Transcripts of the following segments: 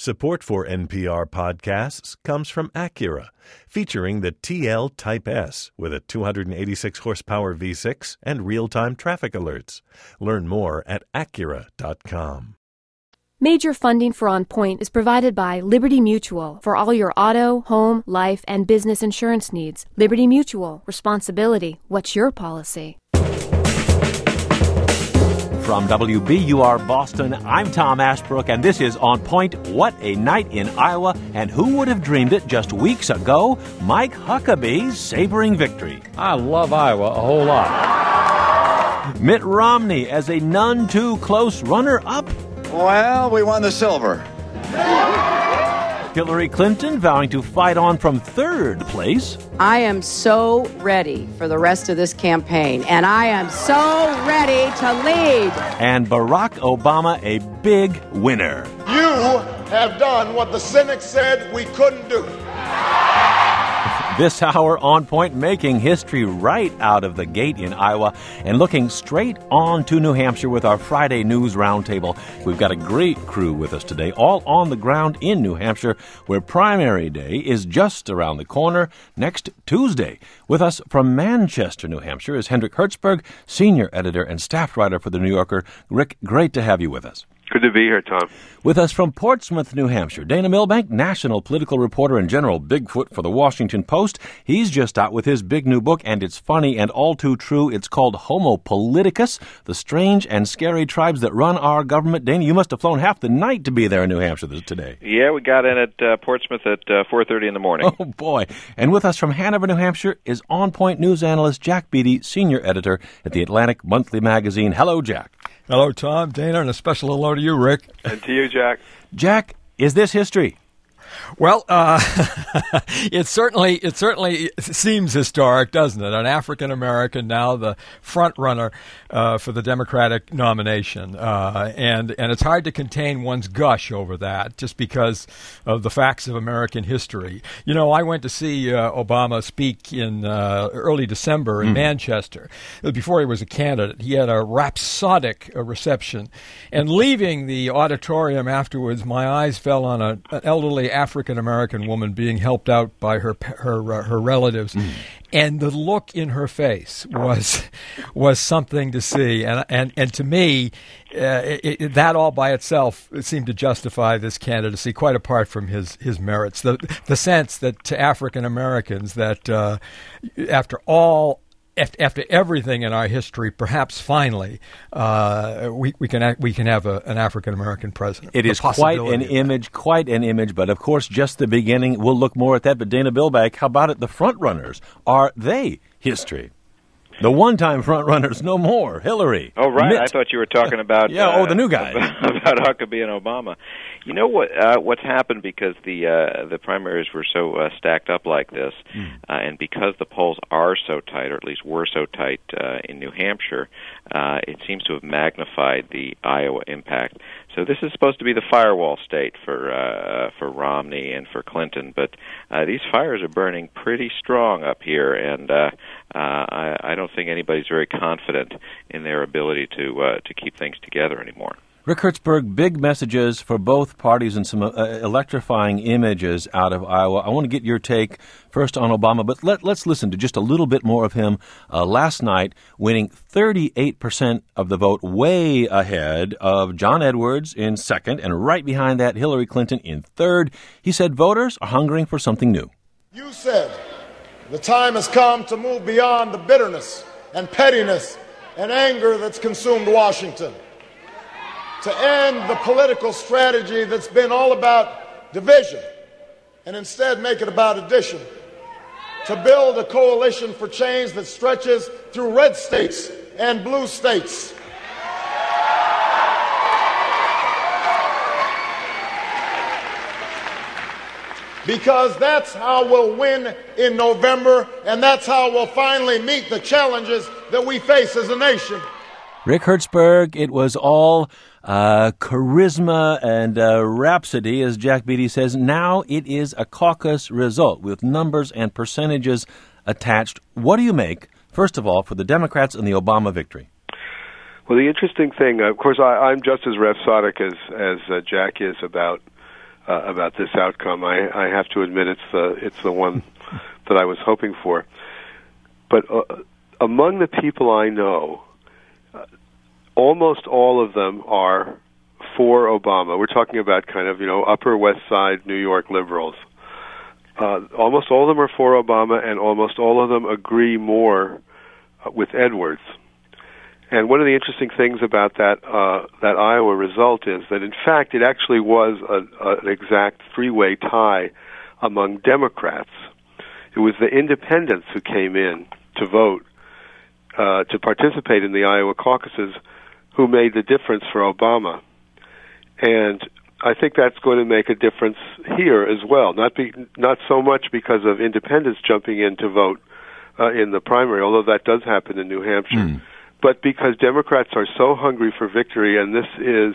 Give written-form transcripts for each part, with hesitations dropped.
Support for NPR podcasts comes from Acura, featuring the TL Type S with a 286-horsepower V6 and real-time traffic alerts. Learn more at Acura.com. Major funding for On Point is provided by Liberty Mutual for all your auto, home, life, and business insurance needs. Liberty Mutual. Responsibility. What's your policy? From WBUR Boston, I'm Tom Ashbrook, and this is On Point, What a Night in Iowa, and who would have dreamed it just weeks ago? Mike Huckabee's savoring victory. I love Iowa a whole lot. Mitt Romney as a none-too-close runner-up. Well, we won the silver. Hillary Clinton vowing to fight on from third place. I am so ready for the rest of this campaign, and I am so ready to lead. And Barack Obama a big winner. You have done what the cynics said we couldn't do. This hour, On Point, making history right out of the gate in Iowa and looking straight on to New Hampshire with our Friday News Roundtable. We've got a great crew with us today, all on the ground in New Hampshire, where primary day is just around the corner next Tuesday. With us from Manchester, New Hampshire, is Hendrik Hertzberg, senior editor and staff writer for The New Yorker. Rick, great to have you with us. Good to be here, Tom. With us from Portsmouth, New Hampshire, Dana Milbank, national political reporter and general Bigfoot for the Washington Post. He's just out with his big new book, and it's funny and all too true. It's called Homo Politicus, the strange and scary tribes that run our government. Dana, you must have flown half the night to be there in New Hampshire today. Yeah, we got in at Portsmouth at 4:30 in the morning. Oh, boy. And with us from Hanover, New Hampshire, is On Point news analyst Jack Beatty, senior editor at the Atlantic Monthly magazine. Hello, Jack. Hello, Tom, Dana, and a special hello to you, Rick. And to you, Jack. Jack, is this history? Well, it certainly seems historic, doesn't it? An African American now the front runner for the Democratic nomination, and it's hard to contain one's gush over that just because of the facts of American history. You know, I went to see Obama speak in early December in Manchester. Before he was a candidate, he had a rhapsodic reception, and leaving the auditorium afterwards, my eyes fell on an elderly African-American woman being helped out by her relatives, and the look in her face was something to see, and to me, that all by itself seemed to justify this candidacy, quite apart from his merits. The sense that to African-Americans that after everything in our history, perhaps finally, we can have an African American president. It is quite an image. But of course, just the beginning. We'll look more at that. But Dana Milbank, how about it? The front runners, are they history? The one-time front runners, no more. Hillary. Oh, right. Mitt. I thought you were talking about the new guy about Huckabee and Obama. You know what's happened because the primaries were so stacked up like this, and because the polls are so tight, or at least were so tight in New Hampshire, it seems to have magnified the Iowa impact. So this is supposed to be the firewall state for Romney and for Clinton, but these fires are burning pretty strong up here, and I don't think anybody's very confident in their ability to keep things together anymore. Rick Hertzberg, big messages for both parties and some electrifying images out of Iowa. I want to get your take first on Obama, but let's listen to just a little bit more of him last night, winning 38% of the vote, way ahead of John Edwards in second, and right behind that, Hillary Clinton in third. He said voters are hungering for something new. You said the time has come to move beyond the bitterness and pettiness and anger that's consumed Washington, to end the political strategy that's been all about division and instead make it about addition, to build a coalition for change that stretches through red states and blue states. Because that's how we'll win in November, and that's how we'll finally meet the challenges that we face as a nation. Rick Hertzberg, it was all charisma and rhapsody, as Jack Beatty says. Now it is a caucus result with numbers and percentages attached. What do you make, first of all, for the Democrats and the Obama victory? Well, the interesting thing, of course, I'm just as rhapsodic as Jack is about about this outcome. I have to admit it's the one that I was hoping for. But among the people I know, almost all of them are for Obama. We're talking about kind of, Upper West Side New York liberals. Almost all of them are for Obama, and almost all of them agree more with Edwards. And one of the interesting things about that Iowa result is that, in fact, it actually was an exact three-way tie among Democrats. It was the independents who came in to vote, to participate in the Iowa caucuses, who made the difference for Obama. And I think that's going to make a difference here as well. Not so much because of independents jumping in to vote in the primary, although that does happen in New Hampshire, but because Democrats are so hungry for victory, and this is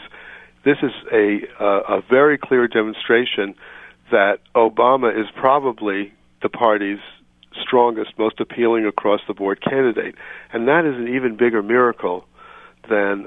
a very clear demonstration that Obama is probably the party's strongest, most appealing across-the-board candidate, and that is an even bigger miracle than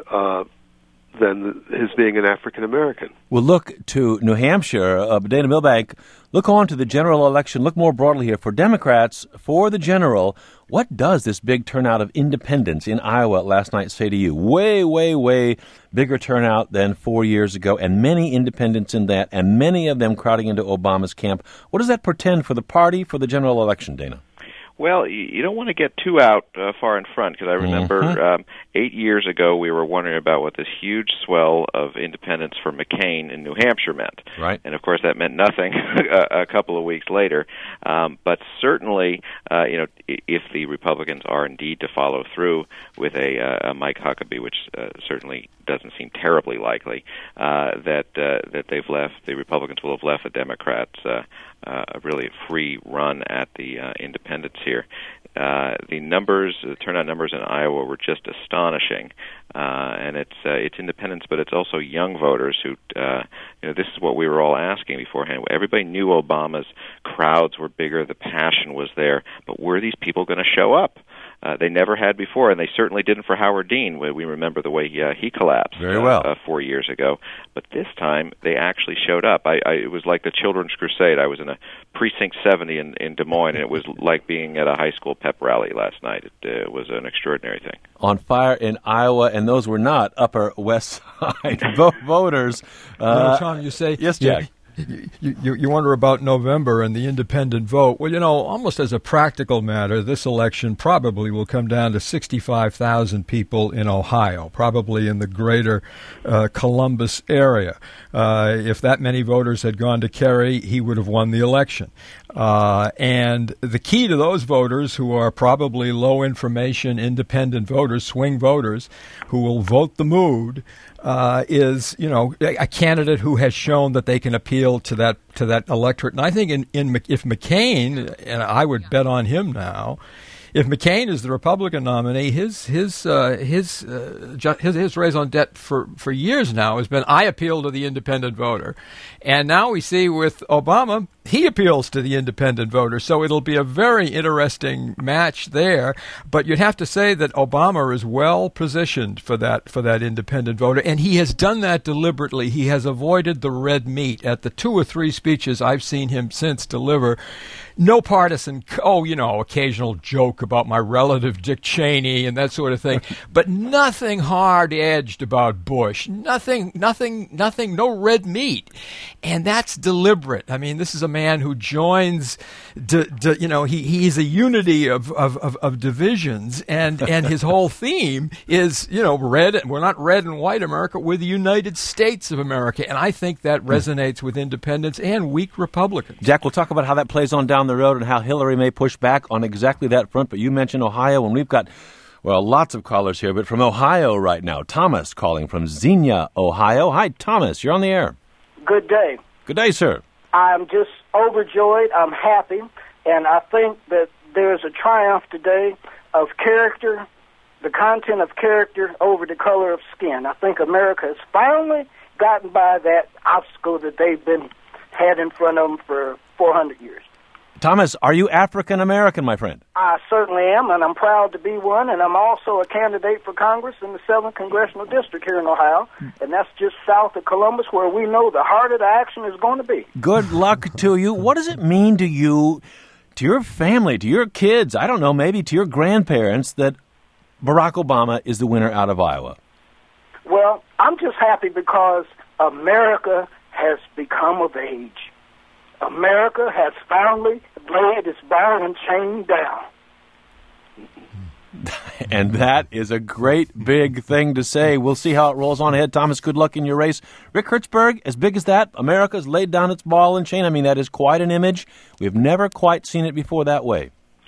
his being an African American. We'll look to New Hampshire. Dana Milbank, look on to the general election. Look more broadly here. For Democrats, for the general, what does this big turnout of independents in Iowa last night say to you? Way, way, way bigger turnout than 4 years ago, and many independents in that, and many of them crowding into Obama's camp. What does that portend for the party for the general election, Dana? Well, you don't want to get too out far in front, because I remember 8 years ago we were wondering about what this huge swell of independents for McCain in New Hampshire meant. Right. And, of course, that meant nothing a couple of weeks later. But certainly, if the Republicans are indeed to follow through with a Mike Huckabee, which certainly doesn't seem terribly likely, that the Republicans will have left the Democrats really a free run at the independents here. The turnout numbers in Iowa were just astonishing, and it's independents, but it's also young voters who, this is what we were all asking beforehand. Everybody knew Obama's crowds were bigger, the passion was there, but were these people going to show up? They never had before, and they certainly didn't for Howard Dean. We remember the way he collapsed 4 years ago. But this time, they actually showed up. It was like the Children's Crusade. I was in a Precinct 70 in Des Moines, and it was like being at a high school pep rally last night. It was an extraordinary thing. On fire in Iowa, and those were not Upper West Side voters. Tom, you say... Yes, Jack. You wonder about November and the independent vote. Well, almost as a practical matter, this election probably will come down to 65,000 people in Ohio, probably in the greater Columbus area. If that many voters had gone to Kerry, he would have won the election. And the key to those voters who are probably low information independent voters, swing voters, who will vote the mood, is a candidate who has shown that they can appeal to that electorate. And I think if McCain, and I would bet on him now, if McCain is the Republican nominee, his raison d'etre for years now has been, I appeal to the independent voter. And now we see with Obama, he appeals to the independent voter. So it'll be a very interesting match there. But you'd have to say that Obama is well positioned for that independent voter. And he has done that deliberately. He has avoided the red meat. At the 2 or 3 speeches I've seen him since deliver, no partisan, occasional joke about my relative Dick Cheney and that sort of thing, but nothing hard-edged about Bush. Nothing, no red meat. And that's deliberate. I mean, this is a man who joins, he's a unity of divisions, and his whole theme is, red. We're not red and white America, we're the United States of America. And I think that resonates with independents and weak Republicans. Jack, we'll talk about how that plays on down the road and how Hillary may push back on exactly that front. But you mentioned Ohio, and we've got, lots of callers here. But from Ohio right now, Thomas calling from Xenia, Ohio. Hi, Thomas. You're on the air. Good day. Good day, sir. I'm just overjoyed. I'm happy. And I think that there's a triumph today of character, the content of character over the color of skin. I think America has finally gotten by that obstacle that they've had in front of them for 400 years. Thomas, are you African American, my friend? I certainly am, and I'm proud to be one, and I'm also a candidate for Congress in the 7th Congressional District here in Ohio, and that's just south of Columbus, where we know the heart of the action is going to be. Good luck to you. What does it mean to you, to your family, to your kids, I don't know, maybe to your grandparents, that Barack Obama is the winner out of Iowa? Well, I'm just happy because America has become of age. America has finally laid its ball and chain down. And that is a great big thing to say. We'll see how it rolls on ahead. Thomas, good luck in your race. Rick Hertzberg, as big as that, America's laid down its ball and chain. I mean, that is quite an image. We've never quite seen it before that way.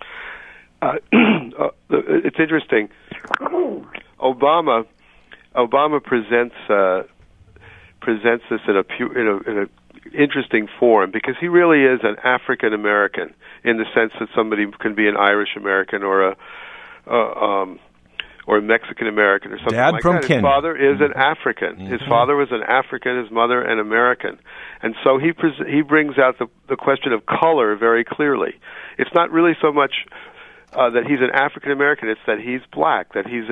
It's interesting. Obama presents this in a interesting form because he really is an African American in the sense that somebody can be an Irish American or a Mexican American or something Dad like from that. Kenya. His father is an African. His father was an African. His mother an American, and so he brings out the question of color very clearly. It's not really so much that he's an African American; it's that he's black. That his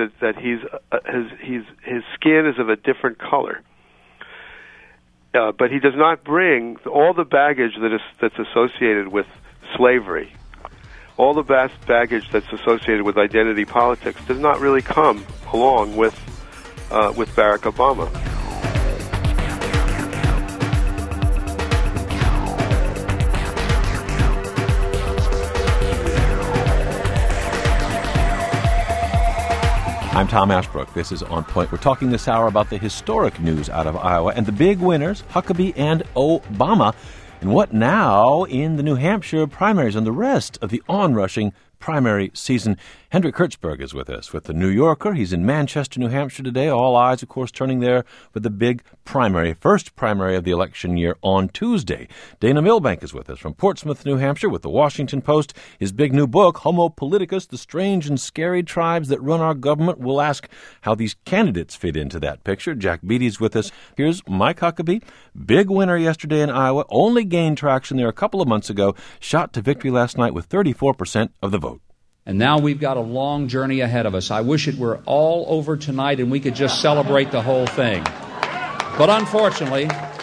skin is of a different color. But he does not bring all the baggage that's associated with slavery. All the baggage that's associated with identity politics does not really come along with Barack Obama. I'm Tom Ashbrook. This is On Point. We're talking this hour about the historic news out of Iowa and the big winners, Huckabee and Obama, and what now in the New Hampshire primaries and the rest of the onrushing primary season. Hendrik Hertzberg is with us with the New Yorker. He's in Manchester, New Hampshire today. All eyes, of course, turning there for the big primary, first primary of the election year on Tuesday. Dana Milbank is with us from Portsmouth, New Hampshire with the Washington Post. His big new book, Homo Politicus, The Strange and Scary Tribes That Run Our Government. We'll ask how these candidates fit into that picture. Jack Beatty's with us. Here's Mike Huckabee, big winner yesterday in Iowa, only gained traction there a couple of months ago, shot to victory last night with 34% of the vote. And now we've got a long journey ahead of us. I wish it were all over tonight and we could just celebrate the whole thing. But unfortunately,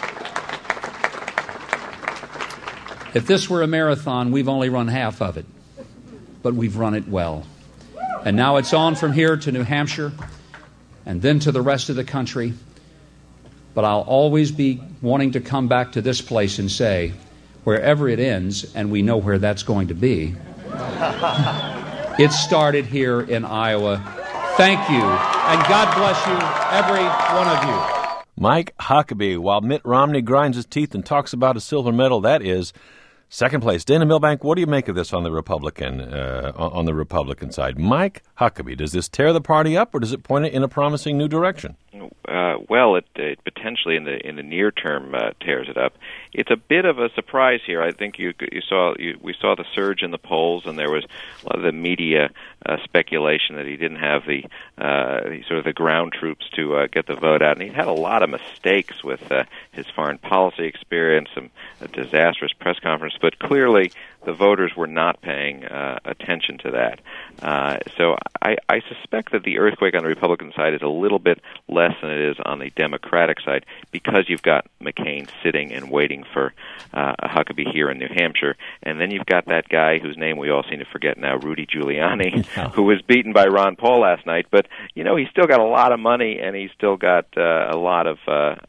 if this were a marathon, we've only run half of it. But we've run it well. And now it's on from here to New Hampshire and then to the rest of the country. But I'll always be wanting to come back to this place and say, wherever it ends, and we know where that's going to be, it started here in Iowa. Thank you, and God bless you, every one of you. Mike Huckabee, while Mitt Romney grinds his teeth and talks about a silver medal, that is second place. Dana Milbank, what do you make of this on the Republican side? Mike Huckabee, does this tear the party up, or does it point it in a promising new direction? Well, it potentially in the near term tears it up. It's a bit of a surprise here. I think we saw the surge in the polls, and there was a lot of the media speculation that he didn't have the sort of the ground troops to get the vote out, and he had a lot of mistakes with his foreign policy experience, a disastrous press conference. But clearly, the voters were not paying attention to that. So I suspect that the earthquake on the Republican side is a little bit less than it is on the Democratic side because you've got McCain sitting and waiting for Huckabee here in New Hampshire. And then you've got that guy whose name we all seem to forget now, Rudy Giuliani, who was beaten by Ron Paul last night. But, you know, he's still got a lot of money and he's still got a lot of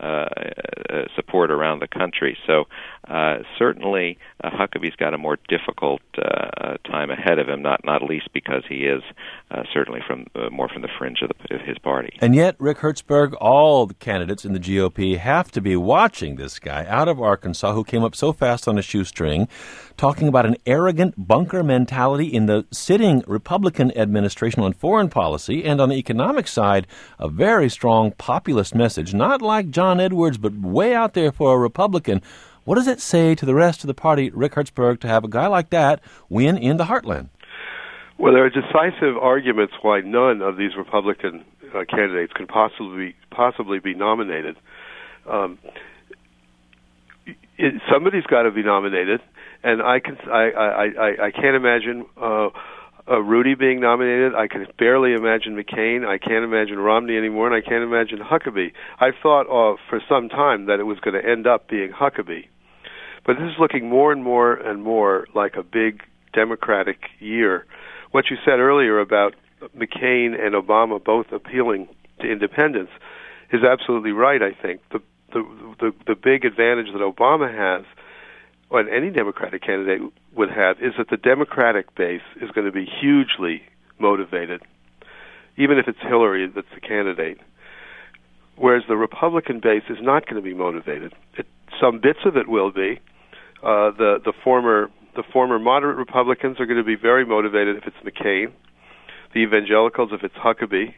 support around the country. So certainly Huckabee's got a more difficult time ahead of him, not least because he is certainly more from the fringe of his party. And yet, Rick Hertzberg, all the candidates in the GOP have to be watching this guy out of Arkansas who came up so fast on a shoestring, talking about an arrogant bunker mentality in the sitting Republican administration on foreign policy, and on the economic side, a very strong populist message, not like John Edwards, but way out there for a Republican. What does it say to the rest of the party, Rick Hertzberg, to have a guy like that win in the heartland? Well, there are decisive arguments why none of these Republican candidates can possibly be nominated. Somebody's got to be nominated, and I can't imagine Rudy being nominated. I can barely imagine McCain. I can't imagine Romney anymore, and I can't imagine Huckabee. I thought for some time that it was going to end up being Huckabee, but this is looking more and more and more like a big Democratic year. What you said earlier about McCain and Obama both appealing to independents is absolutely right. I think the big advantage that Obama has, and any Democratic candidate would have, is that the Democratic base is going to be hugely motivated, even if it's Hillary that's the candidate. Whereas the Republican base is not going to be motivated. Some bits of it will be. The former moderate Republicans are going to be very motivated if it's McCain. The evangelicals if it's Huckabee.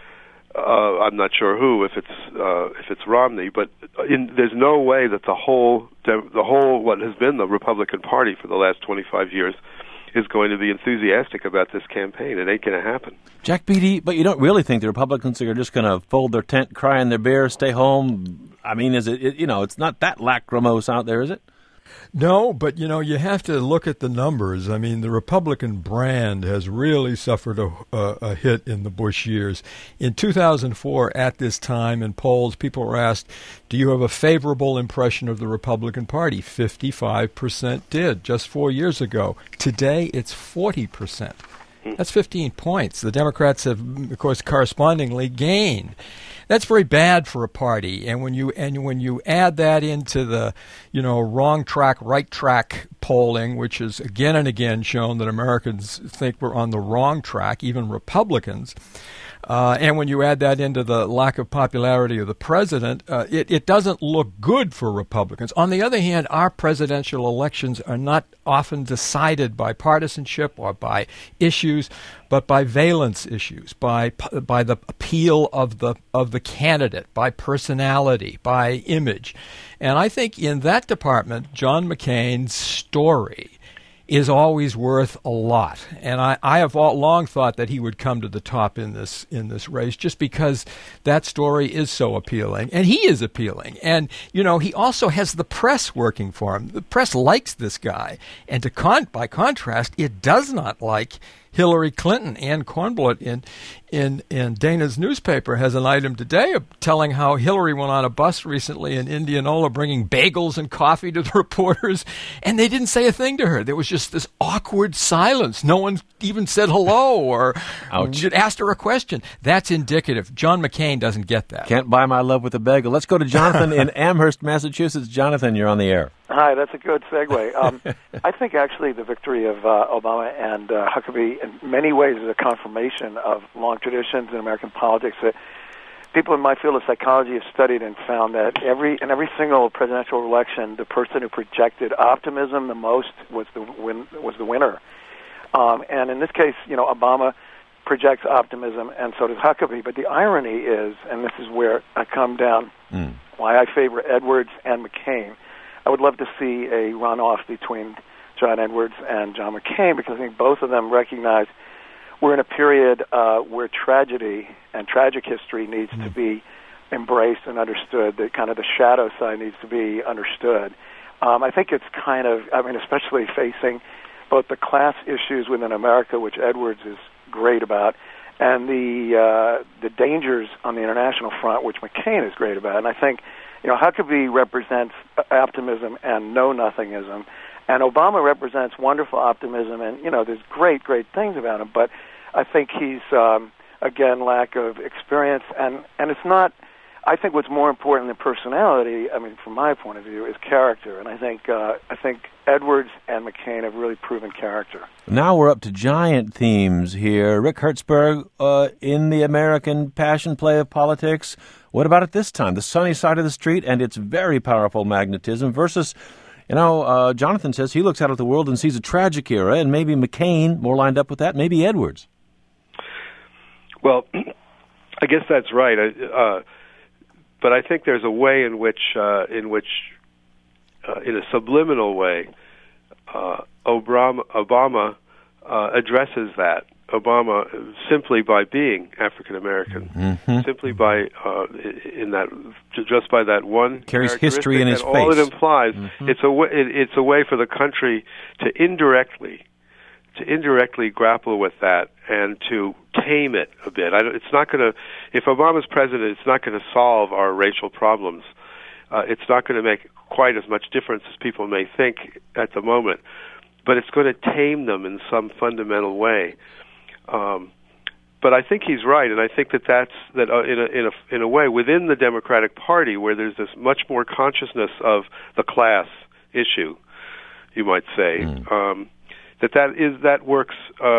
I'm not sure who if it's Romney, but there's no way that the whole what has been the Republican Party for the last 25 years is going to be enthusiastic about this campaign. It ain't going to happen. Jack Beatty, but you don't really think the Republicans are just going to fold their tent, cry in their beer, stay home? I mean, is it it's not that lachrymose out there, is it? No, but, you have to look at the numbers. I mean, the Republican brand has really suffered a hit in the Bush years. In 2004, at this time, in polls, people were asked, do you have a favorable impression of the Republican Party? 55% did just 4 years ago. Today, it's 40%. That's 15 points. The Democrats have, of course, correspondingly gained. That's very bad for a party, and when you add that into the wrong track, right track polling, which is again and again shown that Americans think we're on the wrong track, even Republicans, and when you add that into the lack of popularity of the president, it doesn't look good for Republicans. On the other hand, our presidential elections are not often decided by partisanship or by issues, but by valence issues, by the appeal of the candidate, by personality, by image. And I think in that department, John McCain's story is always worth a lot. And I have long thought that he would come to the top in this race just because that story is so appealing. And he is appealing. And, he also has the press working for him. The press likes this guy. And by contrast, it does not like Hillary Clinton. Ann Kornbluth in Dana's newspaper has an item today telling how Hillary went on a bus recently in Indianola bringing bagels and coffee to the reporters, and they didn't say a thing to her. There was just this awkward silence. No one even said hello or asked her a question. That's indicative. John McCain doesn't get that. Can't buy my love with a bagel. Let's go to Jonathan in Amherst, Massachusetts. Jonathan, you're on the air. Hi, that's a good segue. I think actually the victory of Obama and Huckabee in many ways is a confirmation of long traditions in American politics that people in my field of psychology have studied and found that in every single presidential election, the person who projected optimism the most was the winner. And in this case, Obama projects optimism, and so does Huckabee. But the irony is, and this is where I come down, why I favor Edwards and McCain. I would love to see a runoff between John Edwards and John McCain because I think both of them recognize we're in a period where tragedy and tragic history needs to be embraced and understood. The kind of the shadow side needs to be understood. I think it's especially facing both the class issues within America, which Edwards is great about, and the dangers on the international front, which McCain is great about. And I think Huckabee represents optimism and know-nothingism, and Obama represents wonderful optimism, and, there's great things about him, but I think he's, again, lack of experience, and it's not, I think what's more important than personality, from my point of view, is character, and I think Edwards and McCain have really proven character. Now we're up to giant themes here. Rick Hertzberg, in the American passion play of politics, what about at this time? The sunny side of the street and its very powerful magnetism versus, Jonathan says he looks out at the world and sees a tragic era, and maybe McCain more lined up with that, maybe Edwards. Well, I guess that's right. But I think there's a way in which, in a subliminal way, Obama addresses that Obama simply by being African American, simply by just by that one carries history in his and face. All it implies, it's a way for the country to indirectly grapple with that and to tame it a bit. It's not going to. If Obama's president, it's not going to solve our racial problems. It's not going to make quite as much difference as people may think at the moment, but it's going to tame them in some fundamental way. But I think he's right, and I think that's in a way within the Democratic Party, where there's this much more consciousness of the class issue, you might say, that works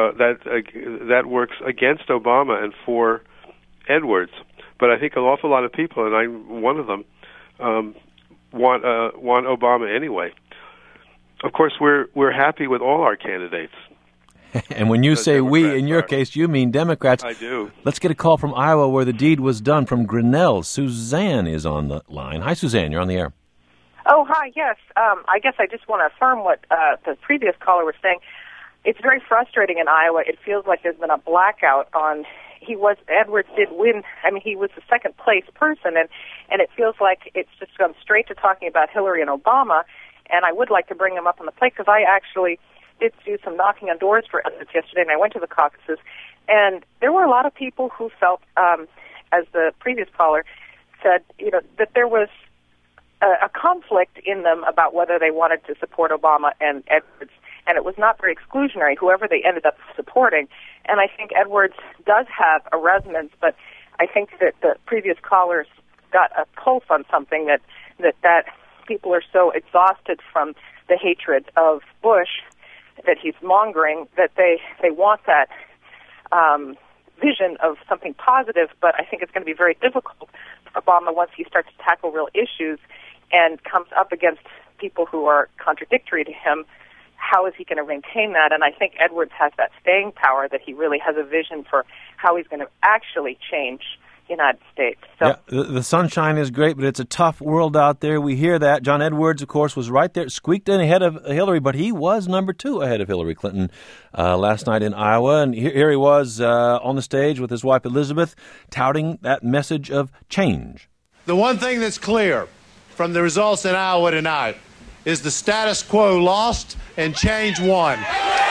against Obama and for Edwards. But I think an awful lot of people, and I'm one of them, want Obama anyway. Of course, we're happy with all our candidates. And when you say we, in your case, you mean Democrats. I do. Let's get a call from Iowa where the deed was done, from Grinnell. Suzanne is on the line. Hi, Suzanne. You're on the air. Oh, hi, yes. I guess I just want to affirm what the previous caller was saying. It's very frustrating in Iowa. It feels like there's been a blackout on... Edwards did win. I mean, he was the second-place person, and it feels like it's just gone straight to talking about Hillary and Obama, and I would like to bring him up on the plate, because I actually did do some knocking on doors for Edwards yesterday, and I went to the caucuses, and there were a lot of people who felt, as the previous caller said, that there was a conflict in them about whether they wanted to support Obama and Edwards, and it was not very exclusionary, whoever they ended up supporting. And I think Edwards does have a resonance, but I think that the previous callers got a pulse on something that people are so exhausted from the hatred of Bush that he's mongering, that they want that vision of something positive, but I think it's going to be very difficult for Obama once he starts to tackle real issues and comes up against people who are contradictory to him. How is he going to maintain that? And I think Edwards has that staying power, that he really has a vision for how he's going to actually change the United States. So, yeah, the sunshine is great, but it's a tough world out there. We hear that. John Edwards, of course, was right there, squeaked in ahead of Hillary, but he was number 2 ahead of Hillary Clinton last night in Iowa. And here he was on the stage with his wife Elizabeth, touting that message of change. The one thing that's clear from the results in Iowa tonight is the status quo lost and change won.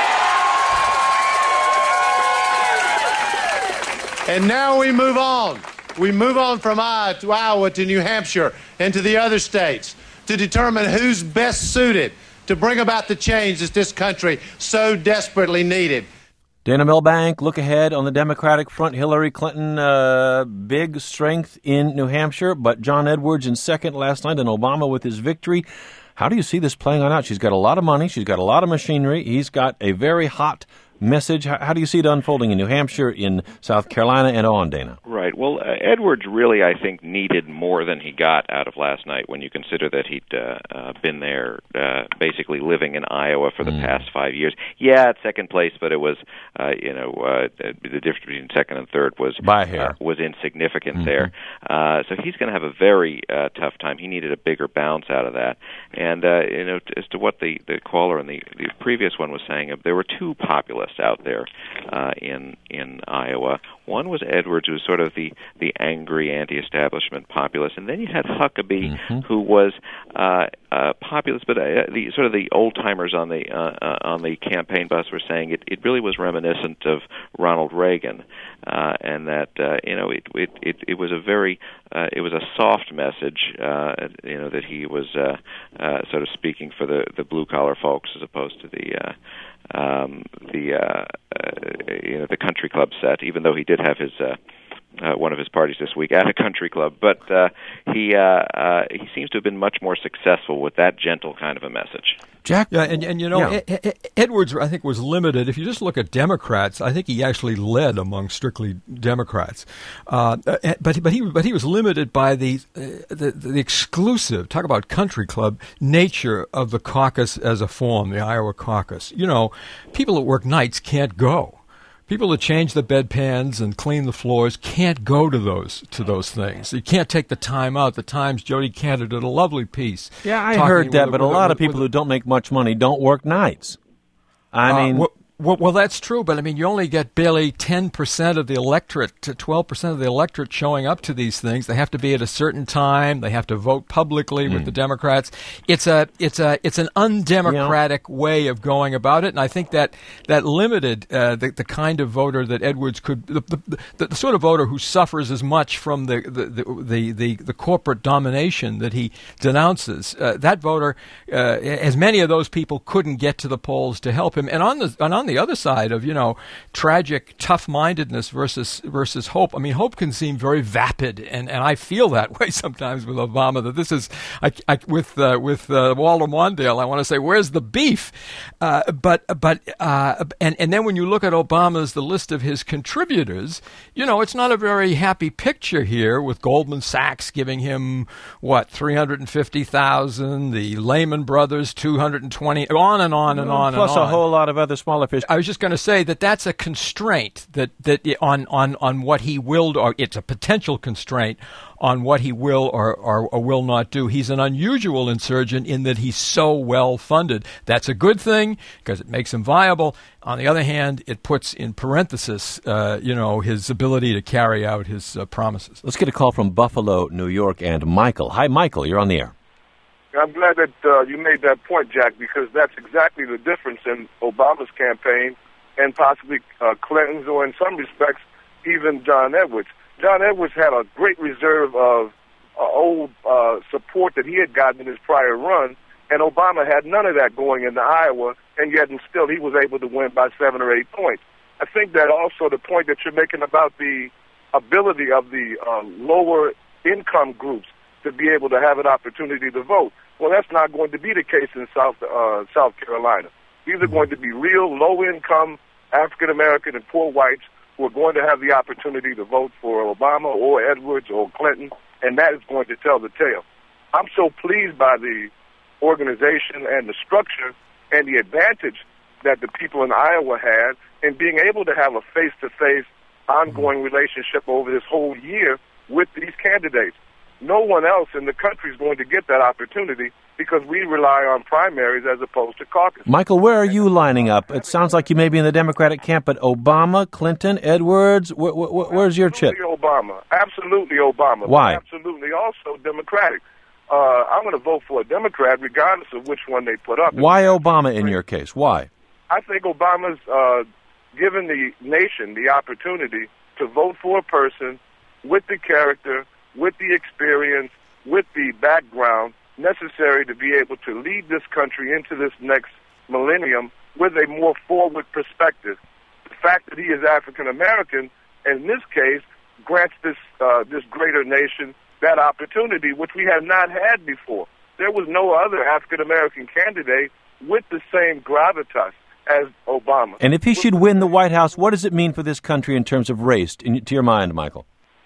And now we move on. We move on from Iowa to New Hampshire and to the other states to determine who's best suited to bring about the change that this country so desperately needed. Dana Milbank, look ahead on the Democratic front. Hillary Clinton, big strength in New Hampshire, but John Edwards in second last night and Obama with his victory. How do you see this playing on out? She's got a lot of money. She's got a lot of machinery. He's got a very hot message. How do you see it unfolding in New Hampshire, in South Carolina, and on, Dana? Right. Well, Edwards really, I think, needed more than he got out of last night when you consider that he'd been there basically living in Iowa for the past 5 years. Yeah, at second place, but it was, the difference between second and third was by a hair. Was insignificant there. So he's going to have a very tough time. He needed a bigger bounce out of that. And, as to what the caller in the previous one was saying, there were two populists out there in Iowa. One was Edwards, who was sort of the angry anti-establishment populist, and then you had Huckabee, who was populist, but the old timers on the campaign bus were saying it really was reminiscent of Ronald Reagan, and that it was a very it was a soft message, that he was sort of speaking for the blue collar folks as opposed to the country club set, even though he did have his one of his parties this week at a country club. But he seems to have been much more successful with that gentle kind of a message. Jack? Yeah, Edwards, I think, was limited. If you just look at Democrats, I think he actually led among strictly Democrats. But he was limited by the exclusive, talk about country club, nature of the caucus as a form, the Iowa caucus. People that work nights can't go. People that change the bedpans and clean the floors can't go to those things. You can't take the time out. The Times, Jody Cantor did a lovely piece. Yeah, I heard that, but a lot of people who don't make much money don't work nights. I mean, Well, that's true, but I mean, you only get barely 10% of the electorate to 12% of the electorate showing up to these things. They have to be at a certain time. They have to vote publicly with the Democrats. It's an undemocratic way of going about it, and I think that limited the kind of voter that Edwards could, the sort of voter who suffers as much from the corporate domination that he denounces. That voter, as many of those people couldn't get to the polls to help him, and on the other side of, tragic tough-mindedness versus hope. I mean, hope can seem very vapid, and I feel that way sometimes with Obama. That this is with Walter Mondale. I want to say, where's the beef? And then when you look at the list of his contributors, it's not a very happy picture here. With Goldman Sachs giving him $350,000, the Lehman Brothers $220, on and on and on, plus a whole lot of other smaller fish. I was just going to say that's a constraint that on what he will, or it's a potential constraint on what he will or will not do. He's an unusual insurgent in that he's so well funded. That's a good thing because it makes him viable. On the other hand, it puts in parenthesis, his ability to carry out his promises. Let's get a call from Buffalo, New York, and Michael. Hi, Michael. You're on the air. I'm glad that you made that point, Jack, because that's exactly the difference in Obama's campaign and possibly Clinton's, or in some respects, even John Edwards. John Edwards had a great reserve of old support that he had gotten in his prior run, and Obama had none of that going into Iowa, and yet and still he was able to win by 7 or 8 points. I think that also the point that you're making about the ability of the lower income groups to be able to have an opportunity to vote. Well, that's not going to be the case in South Carolina. These are going to be real low-income African-American and poor whites who are going to have the opportunity to vote for Obama or Edwards or Clinton, and that is going to tell the tale. I'm so pleased by the organization and the structure and the advantage that the people in Iowa had in being able to have a face-to-face ongoing relationship over this whole year with these candidates. No one else in the country is going to get that opportunity because we rely on primaries as opposed to caucus. Michael, where are you lining up? It sounds like you may be in the Democratic camp, but Obama, Clinton, Edwards, where's your chip? Absolutely Obama. Why? Absolutely also Democratic. I'm going to vote for a Democrat regardless of which one they put up. Why Obama in your case? Why? I think Obama's given the nation the opportunity to vote for a person with the character, with the experience, with the background necessary to be able to lead this country into this next millennium with a more forward perspective. The fact that he is African American, in this case, grants this greater nation that opportunity, which we have not had before. There was no other African American candidate with the same gravitas as Obama. And if he should win the White House, what does it mean for this country in terms of race, to your mind, Michael?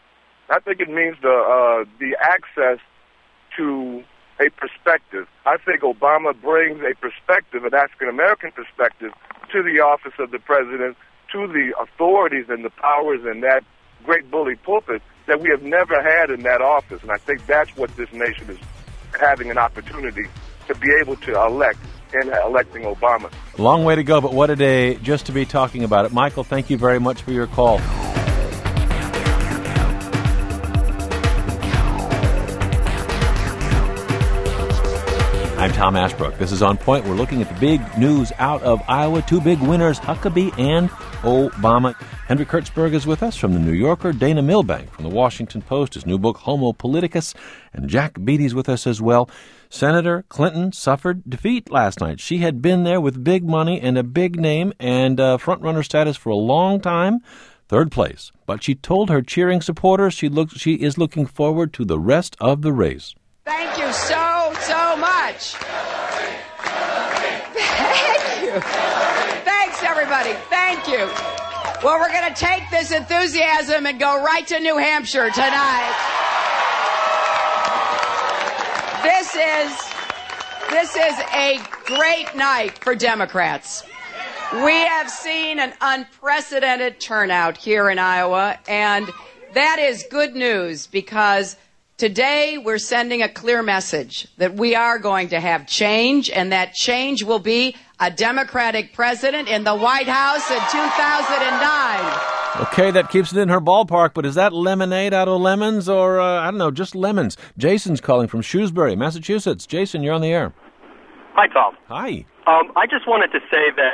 I think it means the access to a perspective. I think Obama brings a perspective, an African-American perspective, to the office of the president, to the authorities and the powers in that great bully pulpit that we have never had in that office. And I think that's what this nation is having an opportunity to be able to elect in electing Obama. Long way to go, but what a day just to be talking about it. Michael, thank you very much for your call. I'm Tom Ashbrook. This is On Point. We're looking at the big news out of Iowa. Two big winners, Huckabee and Obama. Hendrik Hertzberg is with us from The New Yorker. Dana Milbank from The Washington Post, his new book, Homo Politicus. And Jack Beatty's with us as well. Senator Clinton suffered defeat last night. She had been there with big money and a big name and front-runner status for a long time. Third place. But she told her cheering supporters she is looking forward to the rest of the race. Thank you so much. Thank you. Thanks, everybody. Thank you. Well, we're going to take this enthusiasm and go right to New Hampshire tonight. This is a great night for Democrats. We have seen an unprecedented turnout here in Iowa, and that is good news because Today, we're sending a clear message that we are going to have change, and that change will be a Democratic president in the White House in 2009. Okay, that keeps it in her ballpark, but is that lemonade out of lemons or, I don't know, just lemons? Jason's calling from Shrewsbury, Massachusetts. Jason, you're on the air. Hi, Tom. Hi. I just wanted to say that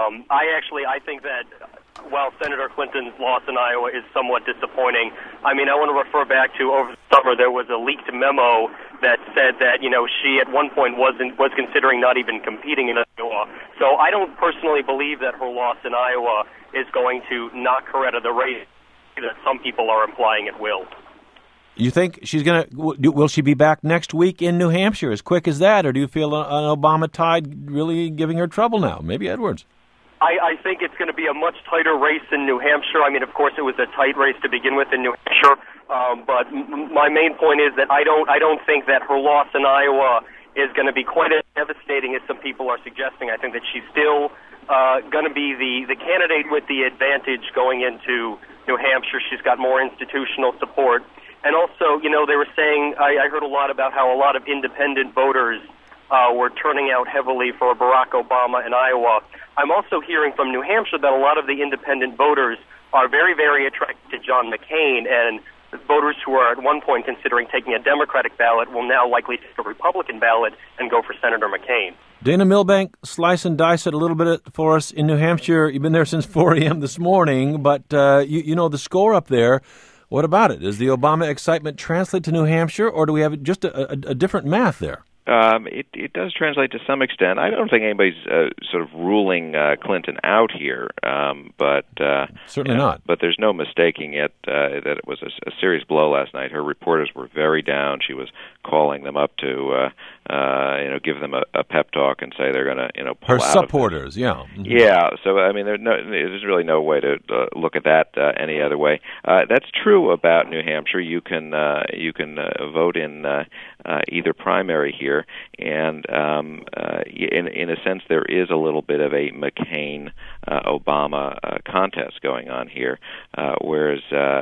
I think that while Senator Clinton's loss in Iowa is somewhat disappointing, I want to refer back to over the summer there was a leaked memo that said that, she at one point was considering not even competing in Iowa. So I don't personally believe that her loss in Iowa is going to knock her out of the race that some people are implying it will. You think she's going to, will she be back next week in New Hampshire as quick as that, or do you feel an Obama tide really giving her trouble now? Maybe Edwards. I think it's going to be a much tighter race in New Hampshire. Of course, it was a tight race to begin with in New Hampshire, but my main point is that I don't think that her loss in Iowa is going to be quite as devastating as some people are suggesting. I think that she's still going to be the candidate with the advantage going into New Hampshire. She's got more institutional support. And also, they were saying, I heard a lot about how a lot of independent voters were turning out heavily for Barack Obama in Iowa. I'm also hearing from New Hampshire that a lot of the independent voters are very, very attracted to John McCain, and voters who are at one point considering taking a Democratic ballot will now likely take a Republican ballot and go for Senator McCain. Dana Milbank, slice and dice it a little bit for us in New Hampshire. You've been there since 4 a.m. this morning, but you know the score up there. What about it? Does the Obama excitement translate to New Hampshire, or do we have just a different math there? It does translate to some extent. I don't think anybody's sort of ruling Clinton out here, but certainly not. But there's no mistaking it that it was a serious blow last night. Her reporters were very down. She was calling them up to give them a pep talk and say they're going to pull her out supporters. Yeah, mm-hmm. Yeah. So there's really no way to look at that any other way. That's true about New Hampshire. You can vote in either primary here. And in a sense, there is a little bit of a McCain-Obama contest going on here, whereas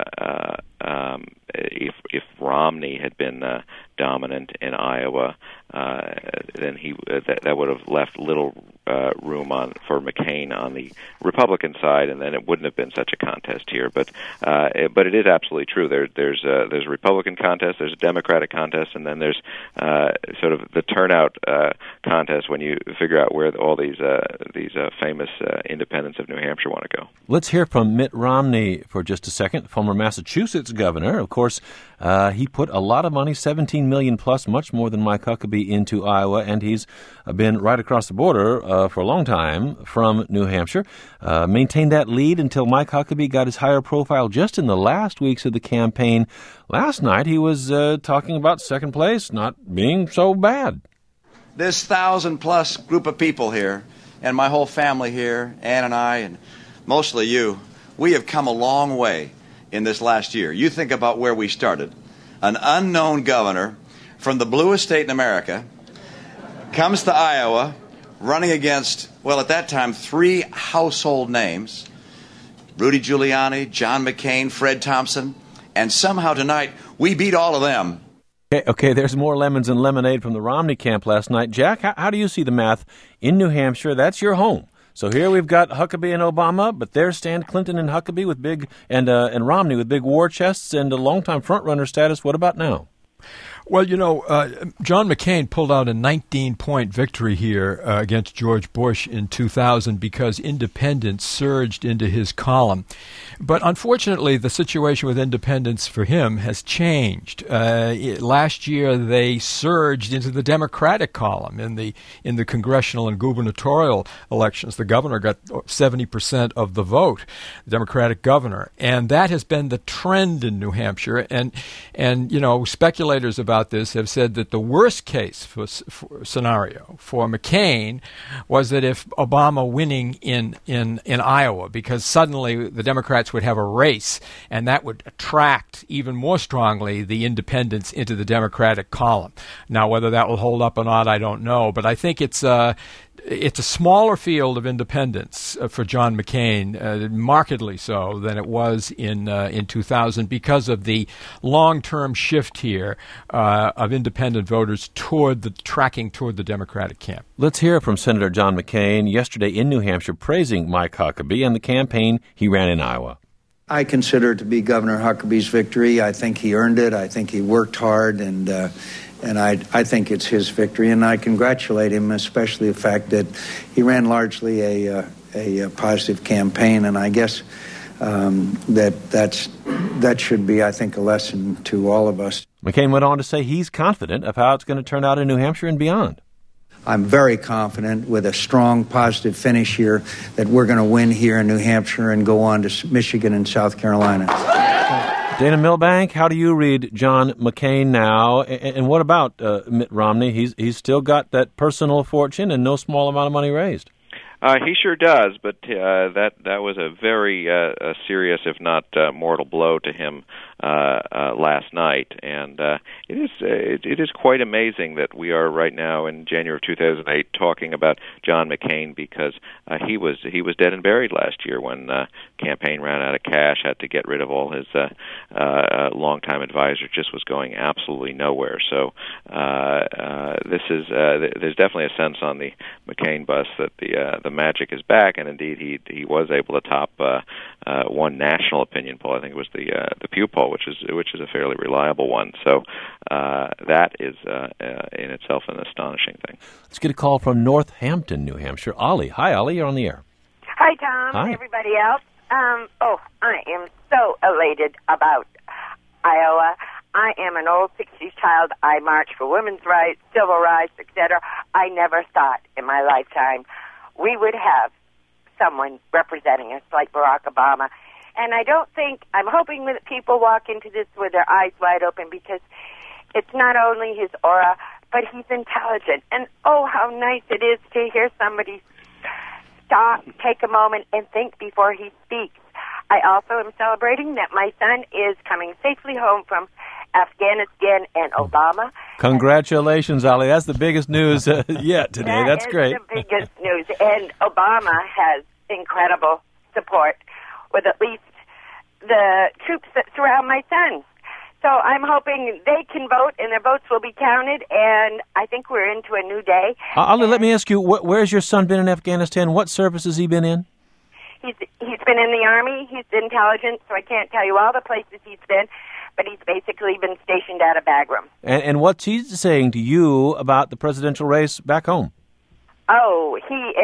if Romney had been dominant in Iowa, then that would have left little room for McCain on the Republican side, and then it wouldn't have been such a contest here. But it is absolutely true. There's a Republican contest, there's a Democratic contest, and then there's sort of the turnout contest when you figure out where all these famous independents of New Hampshire want to go. Let's hear from Mitt Romney for just a second, former Massachusetts governor. Of course, he put a lot of money, $17 million plus, much more than Mike Huckabee, into Iowa, and he's been right across the border for a long time from New Hampshire. Maintained that lead until Mike Huckabee got his higher profile just in the last weeks of the campaign. Last night, he was talking about second place not being so bad. This 1,000-plus group of people here, and my whole family here, Ann and I, and mostly you, we have come a long way in this last year. You think about where we started. An unknown governor from the bluest state in America comes to Iowa running against, well, at that time, 3 household names, Rudy Giuliani, John McCain, Fred Thompson, and somehow tonight we beat all of them. Okay, there's more lemons and lemonade from the Romney camp last night. Jack, how do you see the math in New Hampshire? That's your home. So here we've got Huckabee and Obama, but there stand Clinton and Huckabee with big and Romney with big war chests and a longtime front-runner status. What about now? Well, John McCain pulled out a 19-point victory here against George Bush in 2000 because independents surged into his column. But unfortunately, the situation with independents for him has changed. Last year, they surged into the Democratic column in the congressional and gubernatorial elections. The governor got 70% of the vote, the Democratic governor, and that has been the trend in New Hampshire. And speculators about this have said that the worst case for scenario for McCain was that if Obama winning in Iowa, because suddenly the Democrats would have a race, and that would attract even more strongly the independents into the Democratic column. Now, whether that will hold up or not, I don't know, but I think it's it's a smaller field of independents for John McCain, markedly so than it was in 2000 because of the long-term shift here of independent voters tracking toward the Democratic camp. Let's hear from Senator John McCain yesterday in New Hampshire praising Mike Huckabee and the campaign he ran in Iowa. I consider it to be Governor Huckabee's victory. I think he earned it. I think he worked hard, and I think it's his victory. And I congratulate him, especially the fact that he ran largely a positive campaign. And I guess that should be, I think, a lesson to all of us. McCain went on to say he's confident of how it's going to turn out in New Hampshire and beyond. I'm very confident with a strong, positive finish here that we're going to win here in New Hampshire and go on to Michigan and South Carolina. Dana Milbank, how do you read John McCain now? And what about Mitt Romney? He's still got that personal fortune and no small amount of money raised. He sure does, but that was a very serious, if not mortal, blow to him last night, and it is quite amazing that we are right now in January of 2008 talking about John McCain, because he was dead and buried last year when campaign ran out of cash, had to get rid of all his longtime advisor, just was going absolutely nowhere. So there's definitely a sense on the McCain bus that the magic is back, and indeed he was able to top one national opinion poll. I think it was the Pew poll, which is a fairly reliable one. So that is in itself an astonishing thing. Let's get a call from Northampton, New Hampshire. Ollie. Hi, Ollie. You're on the air. Hi, Tom. Hi. Everybody else. I am so elated about Iowa. I am an old 60s child. I marched for women's rights, civil rights, etc. I never thought in my lifetime we would have someone representing us like Barack Obama. And I'm hoping that people walk into this with their eyes wide open, because it's not only his aura, but he's intelligent. And oh, how nice it is to hear somebody stop, take a moment, and think before he speaks. I also am celebrating that my son is coming safely home from Afghanistan and Obama. Congratulations, Ollie. That's the biggest news yet today. That's great. That's the biggest news. And Obama has incredible support with at least the troops that surround my son. So I'm hoping they can vote and their votes will be counted, and I think we're into a new day. Ollie, let me ask you, where's your son been in Afghanistan? What service has he been in? He's been in the Army. He's intelligent, so I can't tell you all the places he's been, but he's basically been stationed at a Bagram. And what's he saying to you about the presidential race back home? Oh,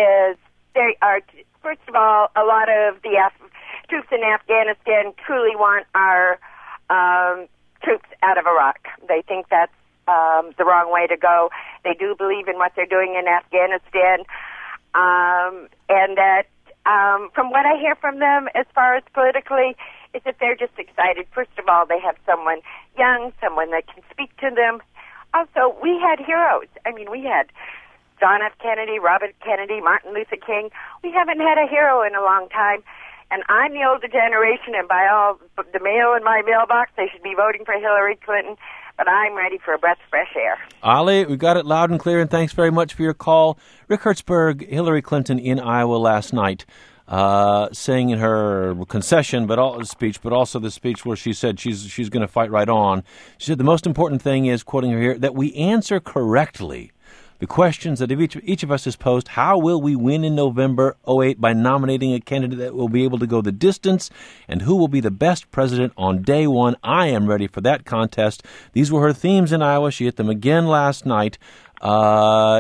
first of all, a lot of the troops in Afghanistan truly want our troops out of Iraq. They think that's the wrong way to go. They do believe in what they're doing in Afghanistan, and that from what I hear from them as far as politically, is that they're just excited. First of all, they have someone young, someone that can speak to them. Also, we had heroes. I mean, we had John F. Kennedy, Robert Kennedy, Martin Luther King. We haven't had a hero in a long time. And I'm the older generation, and by all the mail in my mailbox, they should be voting for Hillary Clinton. But I'm ready for a breath of fresh air. Ollie, we got it loud and clear, and thanks very much for your call. Rick Hertzberg, Hillary Clinton in Iowa last night, saying in her concession, but also the speech where she said she's going to fight right on. She said the most important thing is, quoting her here, that we answer correctly the questions that each of us has posed. How will we win in November 2008 by nominating a candidate that will be able to go the distance? And who will be the best president on day one? I am ready for that contest. These were her themes in Iowa. She hit them again last night. How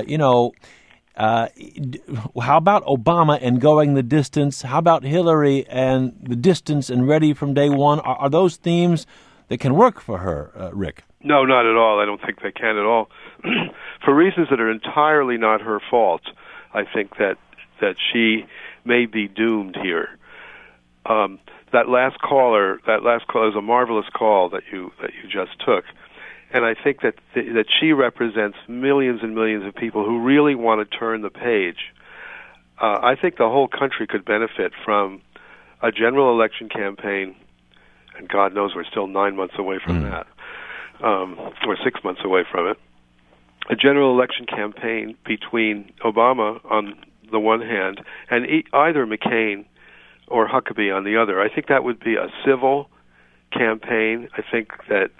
about Obama and going the distance? How about Hillary and the distance and ready from day one? Are those themes that can work for her, Rick? No, not at all. I don't think they can at all. For reasons that are entirely not her fault, I think that she may be doomed here. That last caller is a marvelous call that you just took, and I think that she represents millions and millions of people who really want to turn the page. I think the whole country could benefit from a general election campaign, and God knows we're still 9 months away from that. We're 6 months away from it. a general election campaign between Obama on the one hand and either McCain or Huckabee on the other. I think that would be a civil campaign. I think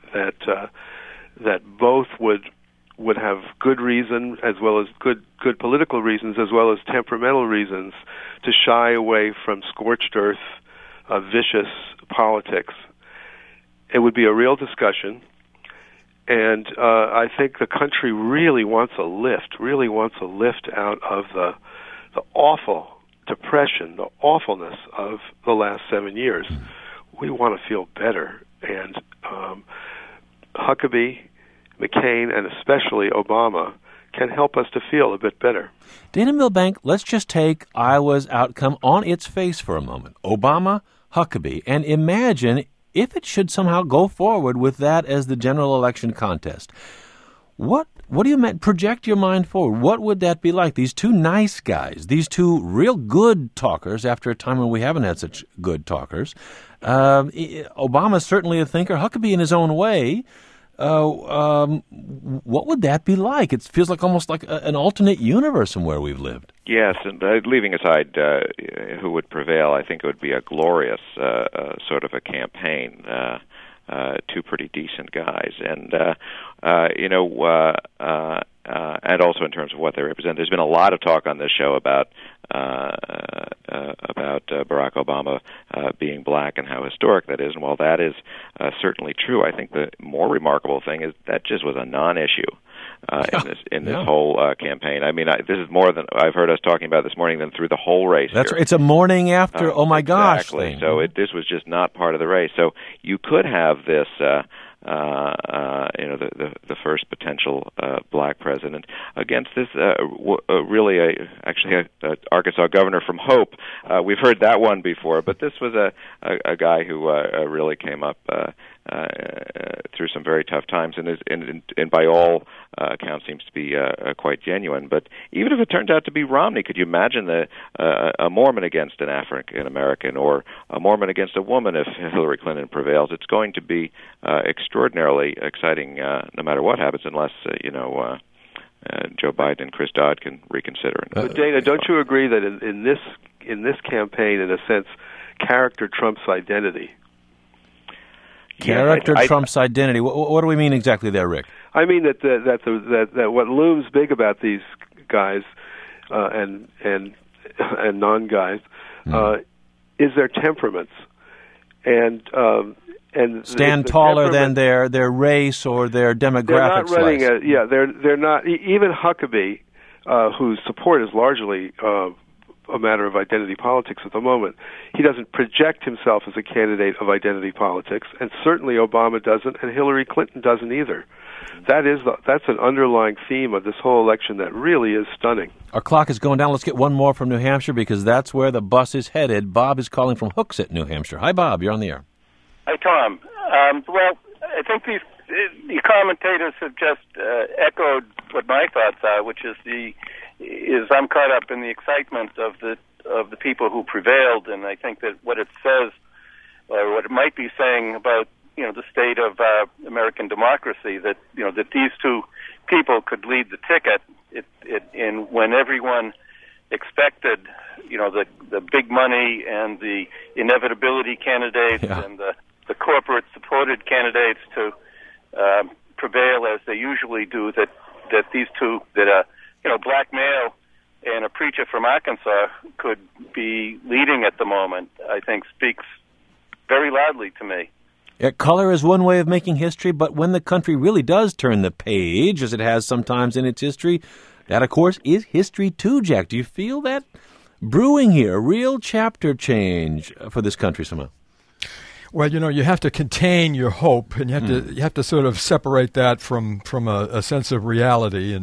that both would have good reason as well as good political reasons as well as temperamental reasons to shy away from scorched earth, vicious politics. It would be a real discussion, and I think the country really wants a lift out of the awful depression, the awfulness of the last 7 years. We want to feel better, and Huckabee, McCain, and especially Obama can help us to feel a bit better. Dana Milbank, let's just take Iowa's outcome on its face for a moment. Obama, Huckabee, and imagine if it should somehow go forward with that as the general election contest. What do you project your mind forward? What would that be like? These two nice guys, these two real good talkers after a time when we haven't had such good talkers. Obama's certainly a thinker. Huckabee in his own way. What would that be like? It feels like almost like an alternate universe from where we've lived. Yes, and leaving aside who would prevail, I think it would be a glorious sort of a campaign. Two pretty decent guys, and and also in terms of what they represent. There's been a lot of talk on this show about Barack Obama being black and how historic that is. And while that is certainly true, I think the more remarkable thing is that just was a non-issue in this whole campaign. I mean, this is more than I've heard us talking about this morning than through the whole race. That's right. It's a morning after. Oh my gosh! Exactly. Thing. So this was just not part of the race. So you could have this. The first potential black president against this actually Arkansas governor from Hope. We've heard that one before, but this was a guy who really came up through some very tough times, and by all accounts seems to be quite genuine. But even if it turns out to be Romney, could you imagine a Mormon against an African American, or a Mormon against a woman if Hillary Clinton prevails? It's going to be extraordinarily exciting, no matter what happens, unless Joe Biden and Chris Dodd can reconsider. But Dana, don't you agree that in this campaign, in a sense, character trumps identity? Character trumps identity. What do we mean exactly there, Rick? I mean that what looms big about these guys and non-guys is their temperaments and stand taller than their race or their demographic. They're not. Even Huckabee, whose support is largely a matter of identity politics at the moment, he doesn't project himself as a candidate of identity politics, and certainly Obama doesn't, and Hillary Clinton doesn't either. That's an underlying theme of this whole election that really is stunning. Our clock is going down. Let's get one more from New Hampshire, because that's where the bus is headed. Bob is calling from Hooksett, New Hampshire. Hi, Bob. You're on the air. Hi, Tom. Well, I think the commentators have just echoed what my thoughts are, which is I'm caught up in the excitement of the people who prevailed, and I think that what it says, or what it might be saying about the state of American democracy, that that these two people could lead the ticket, in when everyone expected the big money and the inevitability candidates and the corporate supported candidates to prevail as they usually do, that these two, that a black male and a preacher from Arkansas could be leading at the moment, I think speaks very loudly to me. Yeah, color is one way of making history, but when the country really does turn the page, as it has sometimes in its history, that, of course, is history too, Jack. Do you feel that brewing here, a real chapter change for this country somehow? Well, you have to contain your hope, and you have to sort of separate that from a sense of reality. And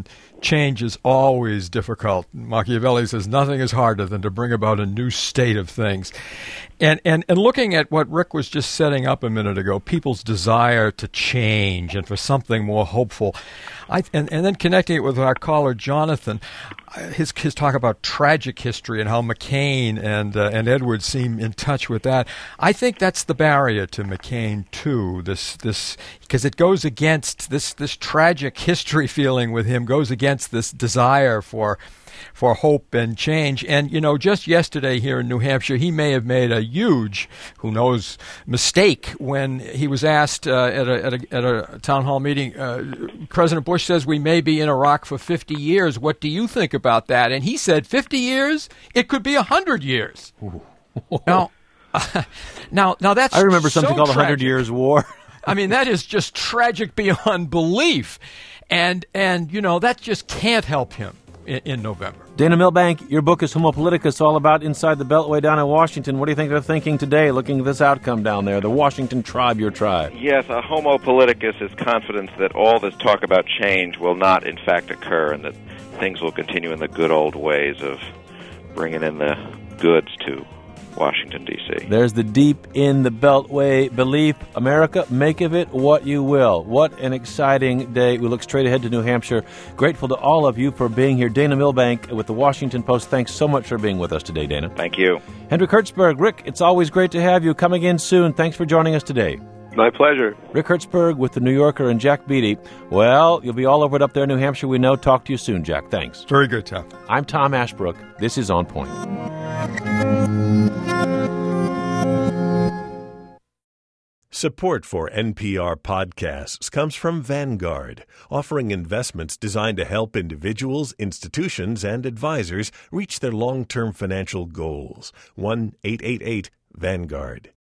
change is always difficult. Machiavelli says nothing is harder than to bring about a new state of things. And looking at what Rick was just setting up a minute ago, people's desire to change and for something more hopeful, and then connecting it with our caller Jonathan, his talk about tragic history and how McCain and Edwards seem in touch with that. I think that's the barrier to McCain too. This because it goes against this tragic history feeling with him, goes against this desire for hope and change. And, just yesterday here in New Hampshire, he may have made a huge, who knows, mistake when he was asked at a town hall meeting, President Bush says we may be in Iraq for 50 years. What do you think about that? And he said, 50 years? It could be 100 years. Now that's I remember something so called the 100 tragic. Years' War. I mean, that is just tragic beyond belief. And that just can't help him in November. Dana Milbank, your book is Homo Politicus, all about inside the Beltway down in Washington. What do you think they're thinking today, looking at this outcome down there, the Washington tribe, your tribe? Yes, a Homo Politicus is confidence that all this talk about change will not, in fact, occur, and that things will continue in the good old ways of bringing in the goods to Washington, D.C. There's the deep in the Beltway belief. America, make of it what you will. What an exciting day. We look straight ahead to New Hampshire. Grateful to all of you for being here. Dana Milbank with the Washington Post. Thanks so much for being with us today, Dana. Thank you. Hendrik Hertzberg. Rick, it's always great to have you. Come again soon. Thanks for joining us today. My pleasure. Rick Hertzberg with The New Yorker and Jack Beatty. Well, you'll be all over it up there in New Hampshire, we know. Talk to you soon, Jack. Thanks. Very good, Tom. I'm Tom Ashbrook. This is On Point. Support for NPR podcasts comes from Vanguard, offering investments designed to help individuals, institutions, and advisors reach their long-term financial goals. 1-888-VANGUARD.